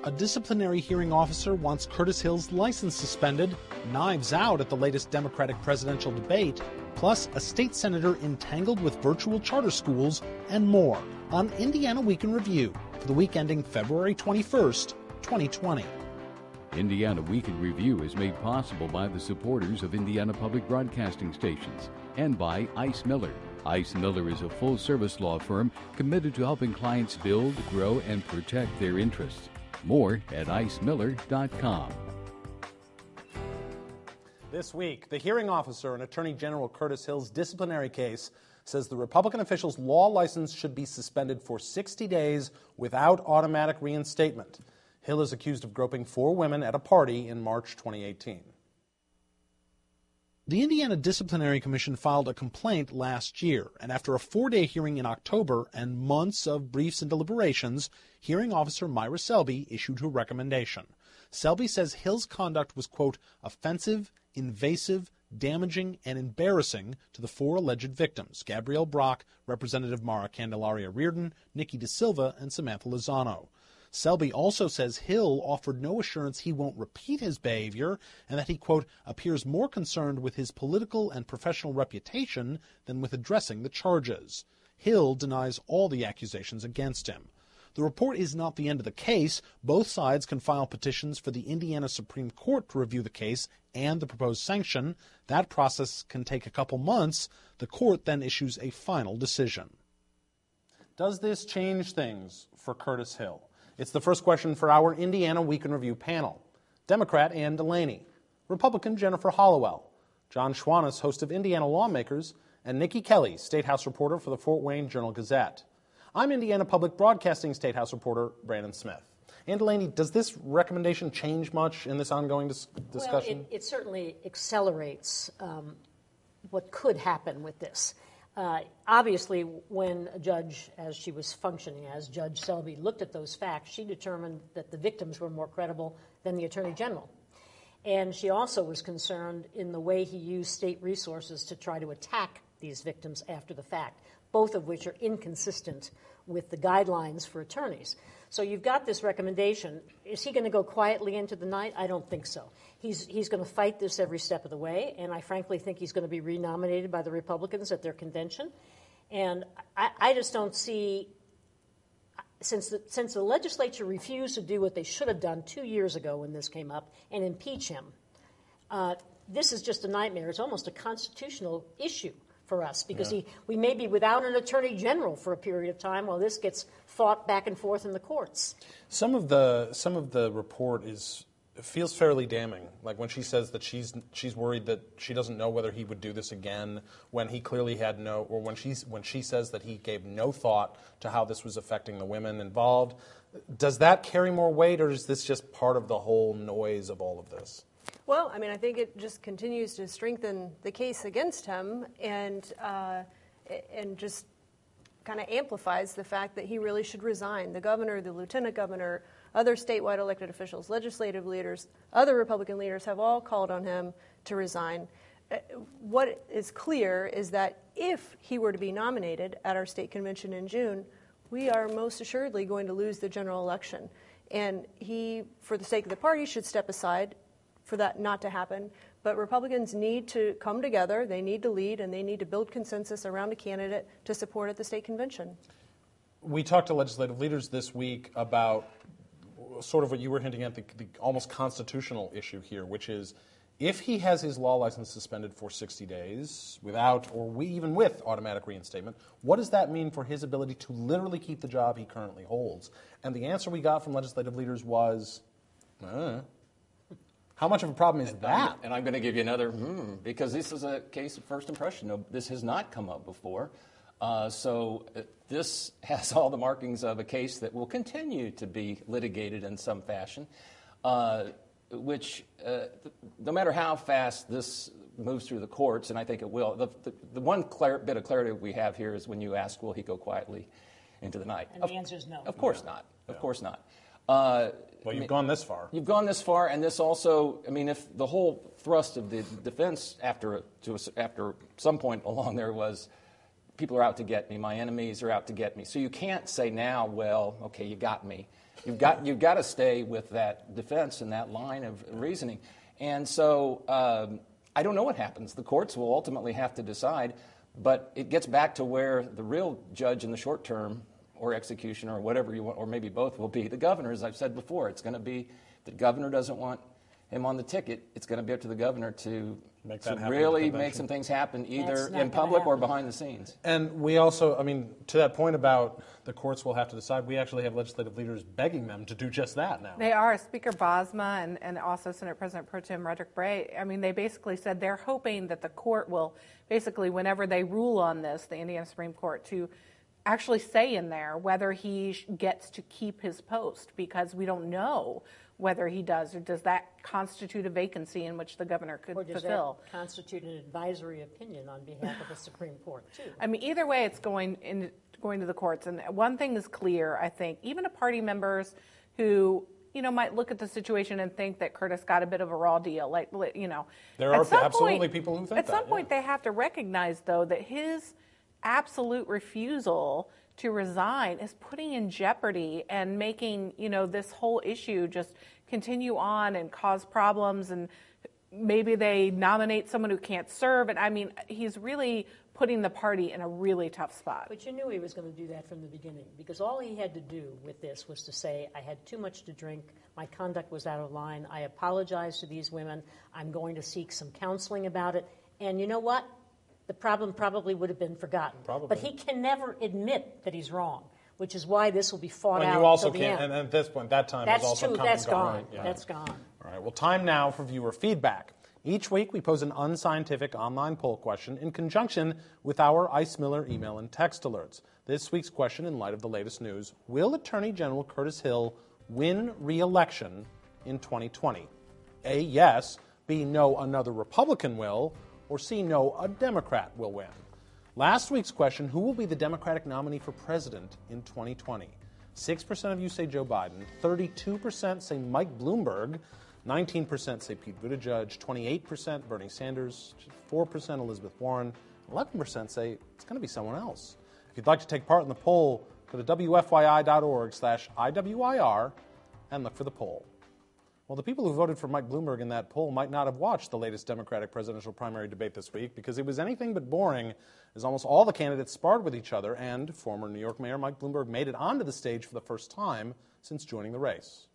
A disciplinary hearing officer wants Curtis Hill's license suspended, knives out at the latest Democratic presidential debate, plus a state senator entangled with virtual charter schools, and more on Indiana Week in Review for the week ending February 21st, 2020. Indiana Week in Review is made possible by the supporters of Indiana Public Broadcasting Stations and by Ice Miller. Ice Miller is a full-service law firm committed to helping clients build, grow, and protect their interests. More at icemiller.com. This week, the hearing officer in Attorney General Curtis Hill's disciplinary case says the Republican official's law license should be suspended for 60 days without automatic reinstatement. Hill is accused of groping 4 women at a party in March 2018. The Indiana Disciplinary Commission filed a complaint last year, and after a 4-day hearing in October and months of briefs and deliberations, hearing officer Myra Selby issued her recommendation. Selby says Hill's conduct was, quote, offensive, invasive, damaging, and embarrassing to the 4 alleged victims, Gabrielle Brock, Representative Mara Candelaria Reardon, Nikki DeSilva, and Samantha Lozano. Selby also says Hill offered no assurance he won't repeat his behavior and that he, quote, appears more concerned with his political and professional reputation than with addressing the charges. Hill denies all the accusations against him. The report is not the end of the case. Both sides can file petitions for the Indiana Supreme Court to review the case and the proposed sanction. That process can take a couple months. The court then issues a final decision. Does this change things for Curtis Hill? It's the first question for our Indiana Week in Review panel. Democrat Ann Delaney, Republican Jennifer Hollowell, John Schwannis, host of Indiana Lawmakers, and Nikki Kelly, State House reporter for the Fort Wayne Journal-Gazette. I'm Indiana Public Broadcasting State House reporter Brandon Smith. Ann Delaney, does this recommendation change much in this ongoing discussion? Well, it certainly accelerates what could happen with this. Obviously, when a judge, as she was functioning as, Judge Selby, looked at those facts, she determined that the victims were more credible than the Attorney General. And she also was concerned in the way he used state resources to try to attack these victims after the fact, both of which are inconsistent with the guidelines for attorneys. So you've got this recommendation. Is he going to go quietly into the night? I don't think so. He's going to fight this every step of the way, and I frankly think he's going to be renominated by the Republicans at their convention. And I just don't see, since the legislature refused to do what they should have done 2 years ago when this came up and impeach him, this is just a nightmare. It's almost a constitutional issue for us because we may be without an attorney general for a period of time while this gets fought back and forth in the courts. Some of the report feels fairly damning. Like when she says that she's worried that she doesn't know whether he would do this again, when he clearly had no, or when she says that he gave no thought to how this was affecting the women involved. Does that carry more weight, or is this just part of the whole noise of all of this? Well, I mean, I think it just continues to strengthen the case against him and just kind of amplifies the fact that he really should resign. The governor, the lieutenant governor, other statewide elected officials, legislative leaders, other Republican leaders have all called on him to resign. What is clear is that if he were to be nominated at our state convention in June, we are most assuredly going to lose the general election. And he, for the sake of the party, should step aside for that not to happen. But Republicans need to come together, they need to lead, and they need to build consensus around a candidate to support at the state convention. We talked to legislative leaders this week about sort of what you were hinting at, the almost constitutional issue here, which is if he has his law license suspended for 60 days without, or even with automatic reinstatement, what does that mean for his ability to literally keep the job he currently holds? And the answer we got from legislative leaders was, how much of a problem is that? And I'm going to give you another, because this is a case of first impression. No, this has not come up before. So this has all the markings of a case that will continue to be litigated in some fashion, which no matter how fast this moves through the courts, and I think it will, the one bit of clarity we have here is when you ask, will he go quietly into the night? And the answer is no. Of course not. Of course not. Well, you've gone this far. You've gone this far, and this also, I mean, if the whole thrust of the defense after some point along there was people are out to get me. My enemies are out to get me. So you can't say now, well, okay, you got me. You've got to stay with that defense and that line of reasoning. And so I don't know what happens. The courts will ultimately have to decide, but it gets back to where the real judge in the short term, or executioner, or whatever you want, or maybe both, will be the governor. As I've said before, it's going to be the governor doesn't want him on the ticket. It's going to be up to the governor to really make some things happen, either in public or behind the scenes. And we also, I mean, to that point about the courts will have to decide, we actually have legislative leaders begging them to do just that now. They are. Speaker Bosma and also Senate President Pro Tem Roderick Bray, I mean, they basically said they're hoping that the court will basically, whenever they rule on this, the Indiana Supreme Court, to actually say in there whether he gets to keep his post, because we don't know whether he does, or does that constitute a vacancy in which the governor could fulfill? Or does that constitute an advisory opinion on behalf of the Supreme Court, too? I mean, either way, it's going to the courts. And one thing is clear, I think, even to party members who, might look at the situation and think that Curtis got a bit of a raw deal. There are absolutely people who think that. At some point, they have to recognize, though, that his absolute refusal to resign is putting in jeopardy and making, this whole issue just continue on and cause problems, and maybe they nominate someone who can't serve. And I mean, he's really putting the party in a really tough spot. But you knew he was going to do that from the beginning, because all he had to do with this was to say, I had too much to drink, my conduct was out of line, I apologize to these women, I'm going to seek some counseling about it. And you know what? The problem probably would have been forgotten. Probably. But he can never admit that he's wrong, which is why this will be fought out you also until the can't, end. and at this point, that time is also come That's and gone. gone. Right? Yeah. That's gone. All right, well, time now for viewer feedback. Each week, we pose an unscientific online poll question in conjunction with our Ice Miller email and text alerts. This week's question, in light of the latest news: will Attorney General Curtis Hill win re-election in 2020? A, yes. B, no, another Republican will. Or C, no, a Democrat will win. Last week's question: who will be the Democratic nominee for president in 2020? 6% of you say Joe Biden, 32% say Mike Bloomberg, 19% say Pete Buttigieg, 28% Bernie Sanders, 4% Elizabeth Warren, 11% say it's going to be someone else. If you'd like to take part in the poll, go to WFYI.org/IWIR and look for the poll. Well, the people who voted for Mike Bloomberg in that poll might not have watched the latest Democratic presidential primary debate this week, because it was anything but boring, as almost all the candidates sparred with each other, and former New York Mayor Mike Bloomberg made it onto the stage for the first time since joining the race.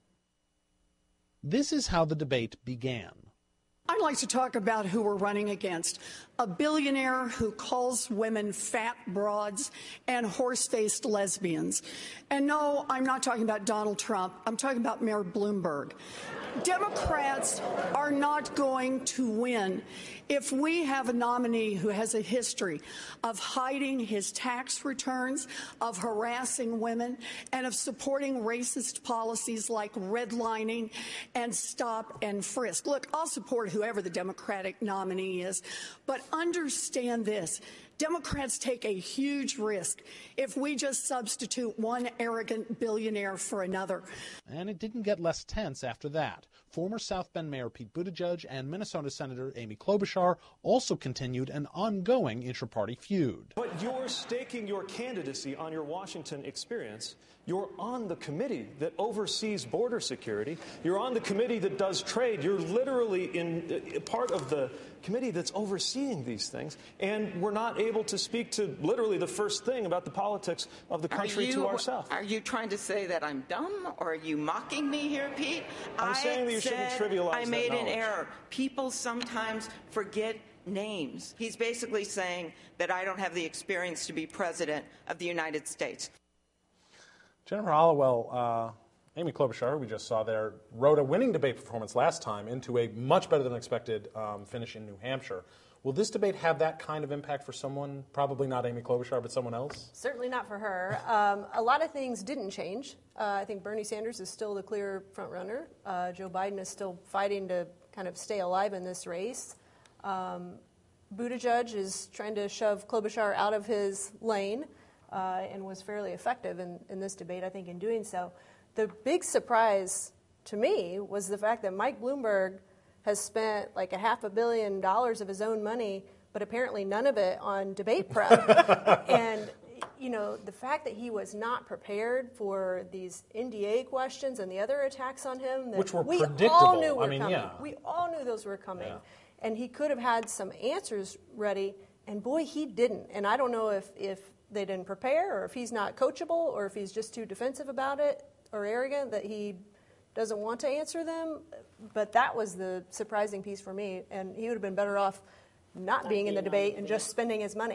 This is how the debate began. I'd like to talk about who we're running against. A billionaire who calls women fat broads and horse-faced lesbians. And no, I'm not talking about Donald Trump. I'm talking about Mayor Bloomberg. Democrats are not going to win if we have a nominee who has a history of hiding his tax returns, of harassing women, and of supporting racist policies like redlining and stop and frisk. Look, I'll support whoever the Democratic nominee is, but understand this. Democrats take a huge risk if we just substitute one arrogant billionaire for another. And it didn't get less tense after that. Former South Bend Mayor Pete Buttigieg and Minnesota Senator Amy Klobuchar also continued an ongoing intra-party feud. But you're staking your candidacy on your Washington experience. You're on the committee that oversees border security. You're on the committee that does trade. You're literally in part of the committee that's overseeing these things. And we're not able to speak to literally the first thing about the politics of the country to ourselves. Are you trying to say that I'm dumb, or are you mocking me here, Pete? I'm saying that you shouldn't trivialize I made that an knowledge. error. People sometimes forget names. He's basically saying that I don't have the experience to be president of the United States. Jennifer Hollowell, Amy Klobuchar, who we just saw there, wrote a winning debate performance last time into a much better than expected finish in New Hampshire. Will this debate have that kind of impact for someone, probably not Amy Klobuchar, but someone else? Certainly not for her. A lot of things didn't change. I think Bernie Sanders is still the clear front runner. Joe Biden is still fighting to kind of stay alive in this race. Buttigieg is trying to shove Klobuchar out of his lane and was fairly effective in this debate, I think, in doing so. The big surprise to me was the fact that Mike Bloomberg has spent like $500 million of his own money but apparently none of it on debate prep. And, you know, the fact that he was not prepared for these NDA questions and the other attacks on him, that which were we predictable. all knew were I mean, coming. yeah. We all knew those were coming. Yeah. And he could have had some answers ready, and boy, he didn't. And I don't know if they didn't prepare, or if he's not coachable, or if he's just too defensive about it or arrogant that he doesn't want to answer them. But that was the surprising piece for me, and he would have been better off not being in the debate and just spending his money.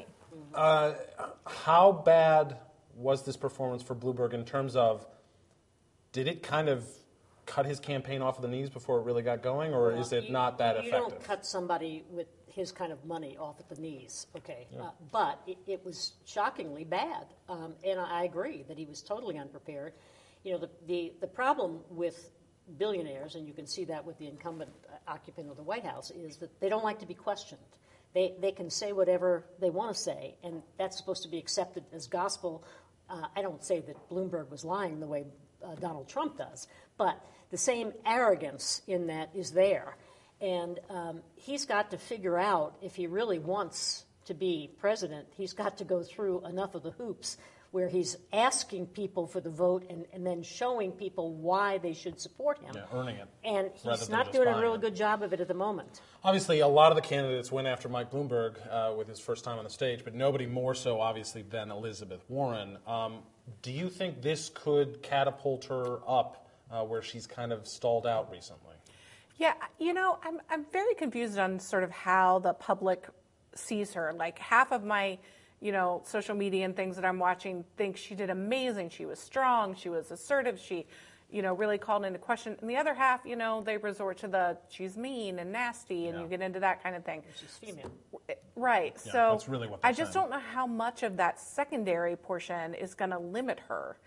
How bad was this performance for Bloomberg in terms of, did it kind of cut his campaign off of the knees before it really got going, or is it not that effective? You don't cut somebody with his kind of money off at the knees, okay? Yeah. But it was shockingly bad, and I agree that he was totally unprepared. You know, the problem with billionaires, and you can see that with the incumbent occupant of the White House, is that they don't like to be questioned. They can say whatever they want to say, and that's supposed to be accepted as gospel. I don't say that Bloomberg was lying the way Donald Trump does, but the same arrogance in that is there. And he's got to figure out, if he really wants to be president, he's got to go through enough of the hoops where he's asking people for the vote and then showing people why they should support him. Yeah, earning it. And he's not doing a really good job of it at the moment. Obviously, a lot of the candidates went after Mike Bloomberg with his first time on the stage, but nobody more so, obviously, than Elizabeth Warren. Do you think this could catapult her up where she's kind of stalled out recently? Yeah, you know, I'm very confused on sort of how the public sees her. Like, half of my, you know, social media and things that I'm watching think she did amazing. She was strong. She was assertive. She, you know, really called into question. And the other half, you know, they resort to she's mean and nasty, and you get into that kind of thing. She's female. Right. Yeah, so that's really what they're I just saying. don't know how much of that secondary portion is going to limit her.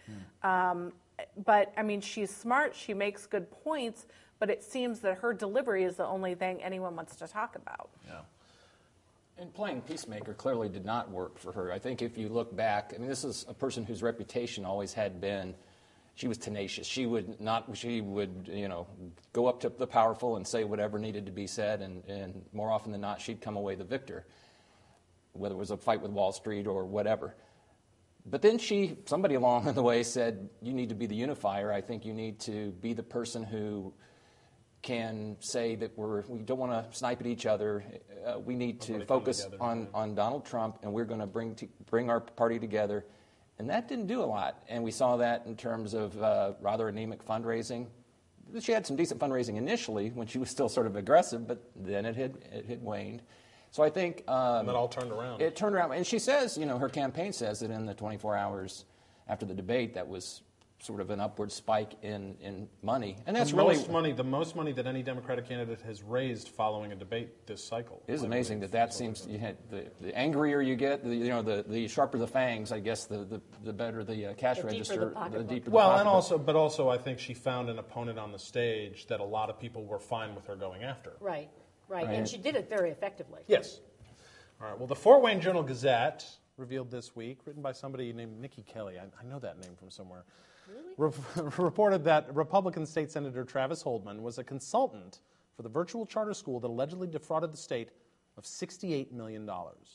But, I mean, she's smart. She makes good points. But it seems that her delivery is the only thing anyone wants to talk about. Yeah. And playing peacemaker clearly did not work for her. I think if you look back, I mean, this is a person whose reputation always had been, she was tenacious. She would, you know, go up to the powerful and say whatever needed to be said, and more often than not, she'd come away the victor, whether it was a fight with Wall Street or whatever. But then somebody along the way said, you need to be the unifier. I think you need to be the person who can say that we don't want to snipe at each other. We need to focus on Donald Trump, and we're going to bring our party together. And that didn't do a lot. And we saw that in terms of rather anemic fundraising. She had some decent fundraising initially when she was still sort of aggressive, but then it had waned. So I think and that all turned around. It turned around, and she says, you know, her campaign says that in the 24 hours after the debate, that was sort of an upward spike in money, and that's the most money that any Democratic candidate has raised following a debate this cycle. It is amazing that seems. You had the angrier you get, the sharper the fangs. I guess the better the cash register, the deeper the pocketbook. But also, I think she found an opponent on the stage that a lot of people were fine with her going after. Right, and she did it very effectively. Yes. All right. Well, the Fort Wayne Journal-Gazette revealed this week, written by somebody named Nikki Kelly. I know that name from somewhere. Really? Reported that Republican State Senator Travis Holdman was a consultant for the virtual charter school that allegedly defrauded the state of $68 million.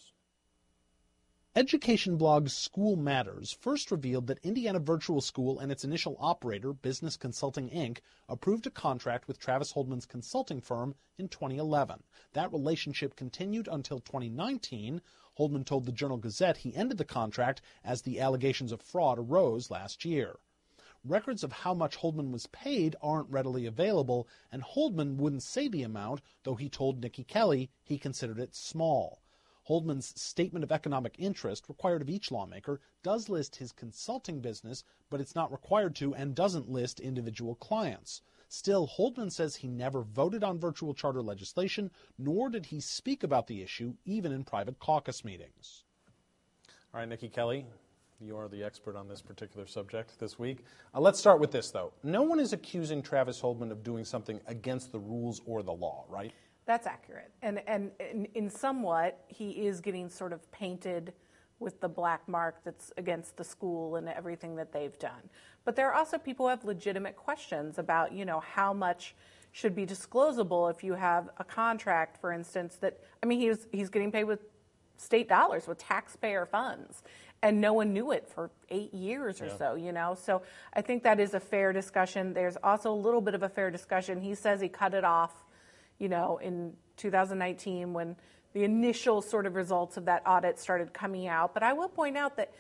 Education blog School Matters first revealed that Indiana Virtual School and its initial operator, Business Consulting, Inc., approved a contract with Travis Holdman's consulting firm in 2011. That relationship continued until 2019. Holdman told the Journal-Gazette he ended the contract as the allegations of fraud arose last year. Records of how much Holdman was paid aren't readily available, and Holdman wouldn't say the amount, though he told Nikki Kelly he considered it small. Holdman's Statement of Economic Interest, required of each lawmaker, does list his consulting business, but it's not required to and doesn't list individual clients. Still, Holdman says he never voted on virtual charter legislation, nor did he speak about the issue, even in private caucus meetings. All right, Nikki Kelly, you are the expert on this particular subject this week. Let's start with this, though. No one is accusing Travis Holdman of doing something against the rules or the law, right? That's accurate. And in somewhat, he is getting sort of painted with the black mark that's against the school and everything that they've done. But there are also people who have legitimate questions about, you know, how much should be disclosable if you have a contract, for instance, that, I mean, he's getting paid with state dollars, with taxpayer funds, and no one knew it for 8 years or so, you know? So I think that is a fair discussion. There's also a little bit of a fair discussion. He says he cut it off, you know, in 2019 when the initial sort of results of that audit started coming out. But I will point out that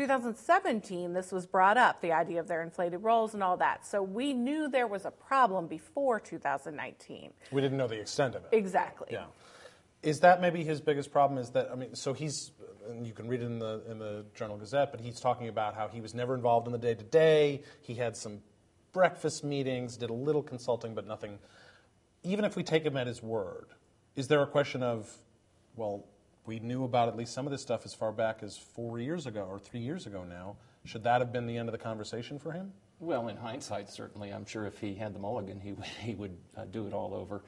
2017, this was brought up, the idea of their inflated rolls and all that. So we knew there was a problem before 2019. We didn't know the extent of it. Exactly. Yeah. Is that maybe his biggest problem? Is that, I mean, so he's, and you can read it in the Journal Gazette, but he's talking about how he was never involved in the day-to-day. He had some breakfast meetings, did a little consulting, but nothing. Even if we take him at his word, is there a question of, well, we knew about at least some of this stuff as far back as 4 years ago or 3 years ago now. Should that have been the end of the conversation for him? Well, in hindsight, certainly. I'm sure if he had the mulligan, he would do it all over.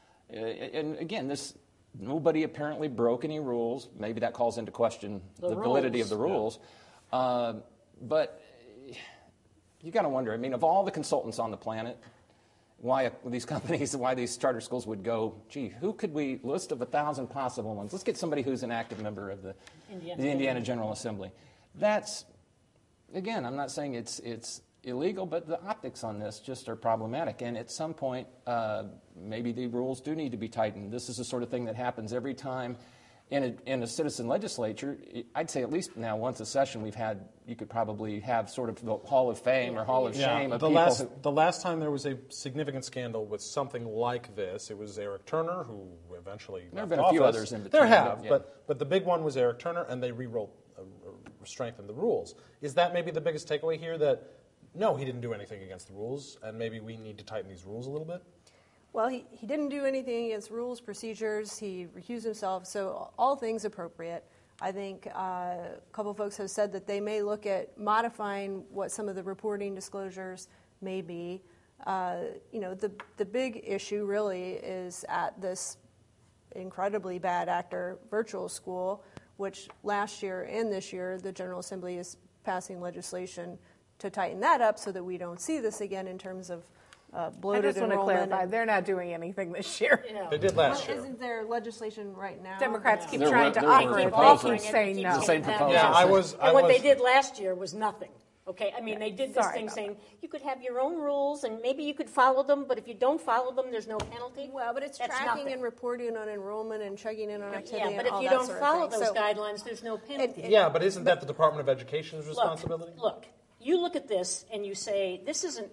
And again, nobody apparently broke any rules. Maybe that calls into question the validity of the rules. Yeah. But you got to wonder, I mean, of all the consultants on the planet, why these companies, why these charter schools would go, gee, who could we, list of 1,000 possible ones. Let's get somebody who's an active member of the Indiana General Assembly. That's, again, I'm not saying it's illegal, but the optics on this just are problematic. And at some point, maybe the rules do need to be tightened. This is the sort of thing that happens every time in a citizen legislature. I'd say at least now once a session we've had, you could probably have sort of the Hall of Fame or Hall of Shame of people. The last time there was a significant scandal with something like this, it was Eric Turner, who eventually left office. There have been a few others in between. There have, but the big one was Eric Turner, and they strengthened the rules. Is that maybe the biggest takeaway here, that no, he didn't do anything against the rules, and maybe we need to tighten these rules a little bit? Well, he didn't do anything against rules, procedures. He recused himself, so all things appropriate. I think a couple of folks have said that they may look at modifying what some of the reporting disclosures may be. The big issue really is at this incredibly bad actor virtual school, which last year and this year the General Assembly is passing legislation to tighten that up so that we don't see this again in terms of bloated enrollment. I just want to clarify, they're not doing anything this year. They did last year. Isn't there legislation right now? Democrats keep trying to offer it. They keep saying no. The same proposal. Yeah, what they did last year was nothing. Okay, I mean, they did this thing saying you could have your own rules and maybe you could follow them, but if you don't follow them, there's no penalty. Well, but it's tracking and reporting on enrollment and checking in on activity. Yeah, but if you don't follow those guidelines, there's no penalty. Yeah, but isn't that the Department of Education's responsibility? Look, you look at this and you say, this isn't,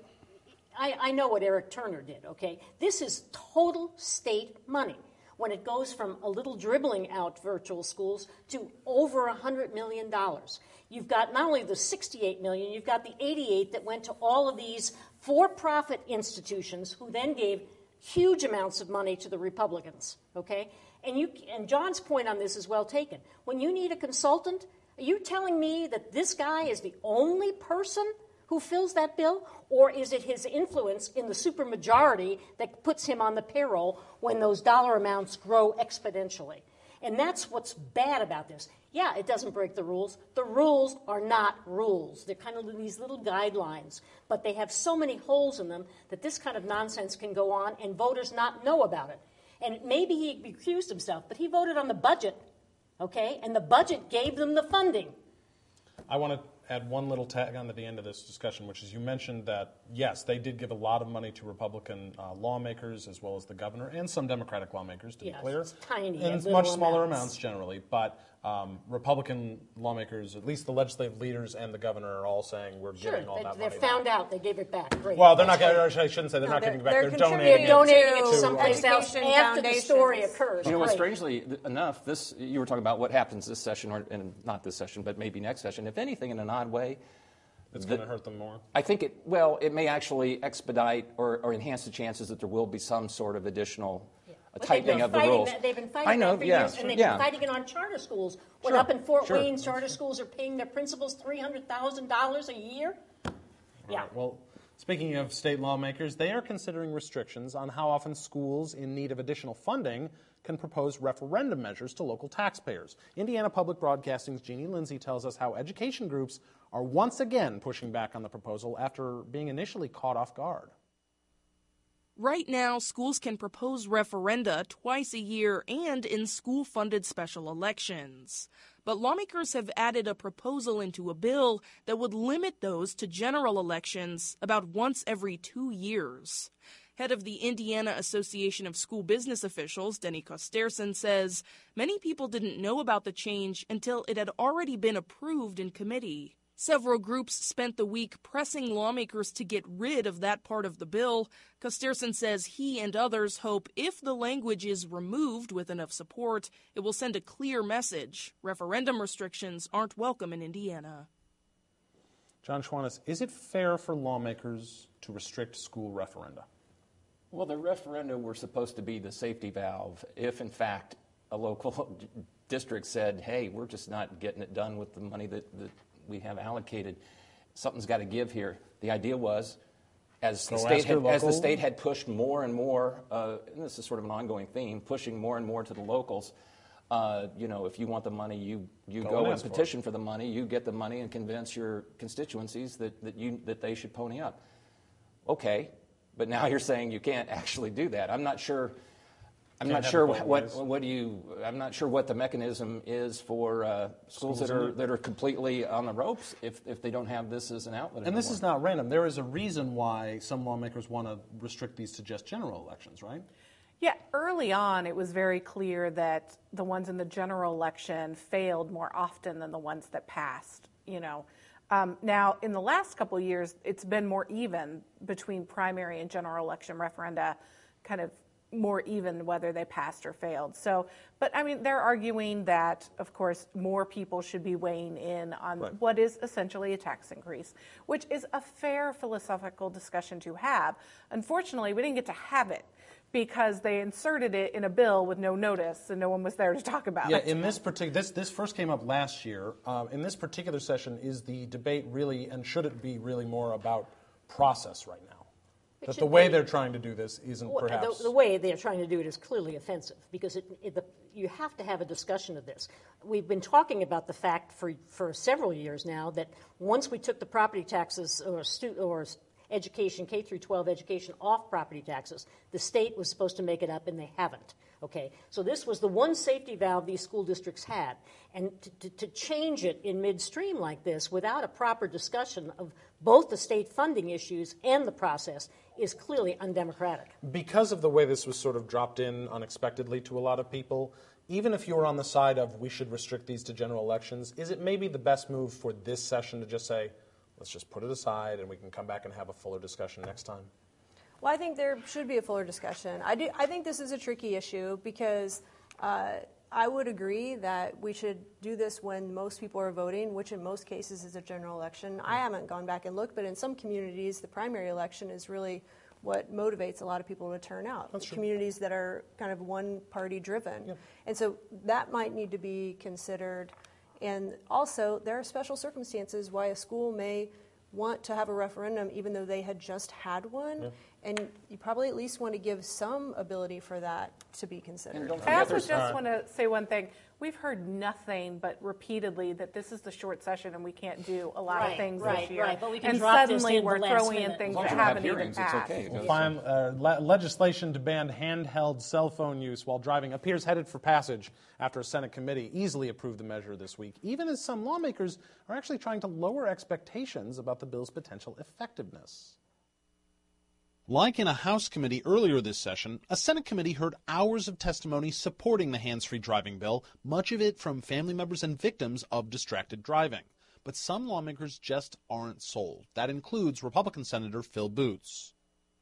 I know what Eric Turner did, okay? This is total state money. When it goes from a little dribbling out virtual schools to over $100 million. You've got not only the $68 million, you've got the $88 that went to all of these for-profit institutions who then gave huge amounts of money to the Republicans, okay? And John's point on this is well taken. When you need a consultant, are you telling me that this guy is the only person who fills that bill? Or is it his influence in the supermajority that puts him on the payroll when those dollar amounts grow exponentially? And that's what's bad about this. Yeah, it doesn't break the rules. The rules are not rules. They're kind of these little guidelines. But they have so many holes in them that this kind of nonsense can go on and voters not know about it. And maybe he recused himself, but he voted on the budget, okay? And the budget gave them the funding. I want to add one little tag on at the end of this discussion, which is you mentioned that, yes, they did give a lot of money to Republican lawmakers as well as the governor and some Democratic lawmakers, to be clear. It's tiny. And much smaller amounts generally. But Republican lawmakers, at least the legislative leaders and the governor, are all saying we're giving all that money back. They're found out. They gave it back. Great. Well, they're not. I shouldn't say they're not giving it back. They're donating it to someplace else after the story occurs. You know, strangely enough, you were talking about what happens this session, and not this session, but maybe next session. If anything, in an odd way, it's going to hurt them more. I think it may actually expedite or enhance the chances that there will be some sort of additional tightening of the rules. They've been fighting that for years, and they've been fighting it on charter schools. When up in Fort Wayne, charter schools are paying their principals $300,000 a year. Yeah. Right, well, speaking of state lawmakers, they are considering restrictions on how often schools in need of additional funding can propose referendum measures to local taxpayers. Indiana Public Broadcasting's Jeannie Lindsay tells us how education groups are once again pushing back on the proposal after being initially caught off guard. Right now, schools can propose referenda twice a year and in school-funded special elections. But lawmakers have added a proposal into a bill that would limit those to general elections about once every 2 years. Head of the Indiana Association of School Business Officials, Denny Kosterson, says many people didn't know about the change until it had already been approved in committee. Several groups spent the week pressing lawmakers to get rid of that part of the bill. Kosterson says he and others hope if the language is removed with enough support, it will send a clear message. Referendum restrictions aren't welcome in Indiana. John Schwantes, is it fair for lawmakers to restrict school referenda? Well, the referenda were supposed to be the safety valve if, in fact, a local district said, hey, we're just not getting it done with the money that we have allocated. Something's got to give here. The idea was, as the state had pushed more and more, and this is sort of an ongoing theme, pushing more and more to the locals, if you want the money, you go and petition for the money, you get the money and convince your constituencies that they should pony up. Okay, but now you're saying you can't actually do that. I'm not sure what the mechanism is for schools that are completely on the ropes if they don't have this as an outlet. And this is not random. There is a reason why some lawmakers want to restrict these to just general elections, right? Yeah, early on it was very clear that the ones in the general election failed more often than the ones that passed, Now, in the last couple of years, it's been more even between primary and general election referenda, kind of more even whether they passed or failed. But they're arguing that, of course, more people should be weighing in on what is essentially a tax increase, which is a fair philosophical discussion to have. Unfortunately, we didn't get to have it because they inserted it in a bill with no notice and no one was there to talk about it. Yeah, in this particular, this first came up last year. In this particular session, is the debate really, and should it be really more about process right now? That the way they're trying to do this isn't perhaps... The way they're trying to do it is clearly offensive because you have to have a discussion of this. We've been talking about the fact for several years now that once we took the property taxes or education, K through 12 education off property taxes, the state was supposed to make it up and they haven't. Okay, so this was the one safety valve these school districts had. And to change it in midstream like this without a proper discussion of both the state funding issues and the process is clearly undemocratic. Because of the way this was sort of dropped in unexpectedly to a lot of people, even if you were on the side of we should restrict these to general elections, is it maybe the best move for this session to just say, let's just put it aside and we can come back and have a fuller discussion next time? Well, I think there should be a fuller discussion. I think this is a tricky issue because I would agree that we should do this when most people are voting, which in most cases is a general election. I haven't gone back and looked, but in some communities, the primary election is really what motivates a lot of people to turn out. That's true. Communities that are kind of one-party driven. Yep. And so that might need to be considered. And also, there are special circumstances why a school may want to have a referendum even though they had just had one. Yeah. And you probably at least want to give some ability for that to be considered. I also just want to say one thing. We've heard nothing but repeatedly that this is the short session and we can't do a lot of things this year. Right, but we can and drop suddenly this in we're throwing in things that haven't even passed. Okay. We'll find legislation to ban handheld cell phone use while driving appears headed for passage after a Senate committee easily approved the measure this week, even as some lawmakers are actually trying to lower expectations about the bill's potential effectiveness. Like in a House committee earlier this session, a Senate committee heard hours of testimony supporting the hands-free driving bill, much of it from family members and victims of distracted driving. But some lawmakers just aren't sold. That includes Republican Senator Phil Boots.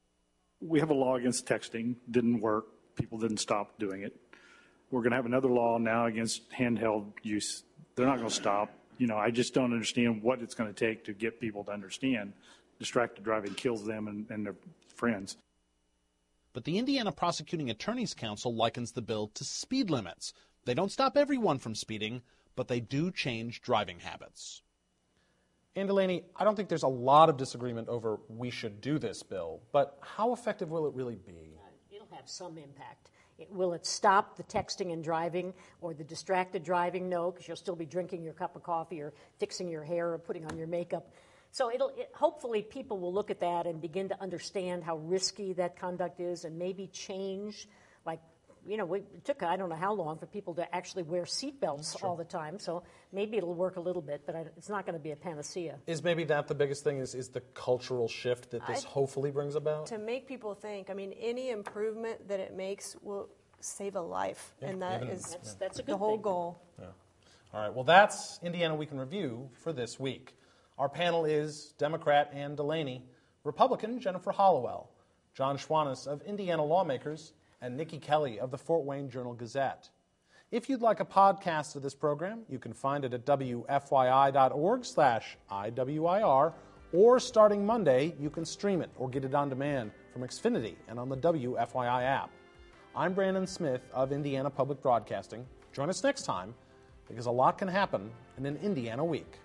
We have a law against texting. Didn't work. People didn't stop doing it. We're going to have another law now against handheld use. They're not going to stop. I just don't understand what it's going to take to get people to understand distracted driving kills them and their friends. But the Indiana Prosecuting Attorneys Council likens the bill to speed limits. They don't stop everyone from speeding, but they do change driving habits. Ann Delaney, I don't think there's a lot of disagreement over we should do this bill, but how effective will it really be? It'll have some impact. Will it stop the texting and driving or the distracted driving? No, because you'll still be drinking your cup of coffee or fixing your hair or putting on your makeup. So hopefully people will look at that and begin to understand how risky that conduct is and maybe change. Like, it took I don't know how long for people to actually wear seatbelts all the time. So maybe it'll work a little bit, but it's not going to be a panacea. Is maybe that the biggest thing is the cultural shift that this hopefully brings about? To make people think, any improvement that it makes will save a life, and that's a good the whole thing. goal. Yeah. All right, well, that's Indiana Week in Review for this week. Our panel is Democrat Ann Delaney, Republican Jennifer Hollowell, John Schwannis of Indiana Lawmakers, and Nikki Kelly of the Fort Wayne Journal-Gazette. If you'd like a podcast of this program, you can find it at wfyi.org/IWIR, or starting Monday, you can stream it or get it on demand from Xfinity and on the WFYI app. I'm Brandon Smith of Indiana Public Broadcasting. Join us next time, because a lot can happen in an Indiana week.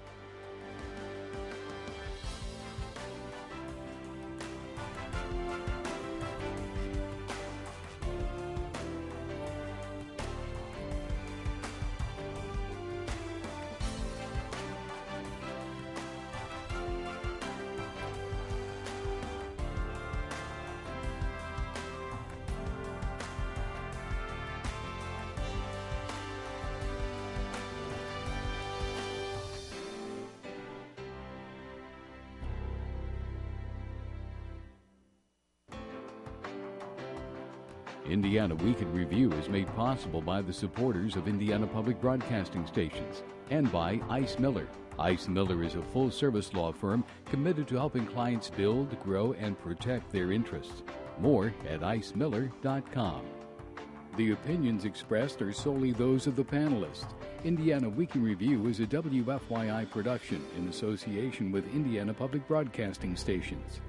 Indiana Week in Review is made possible by the supporters of Indiana Public Broadcasting Stations and by Ice Miller. Ice Miller is a full-service law firm committed to helping clients build, grow, and protect their interests. More at icemiller.com. The opinions expressed are solely those of the panelists. Indiana Week in Review is a WFYI production in association with Indiana Public Broadcasting Stations.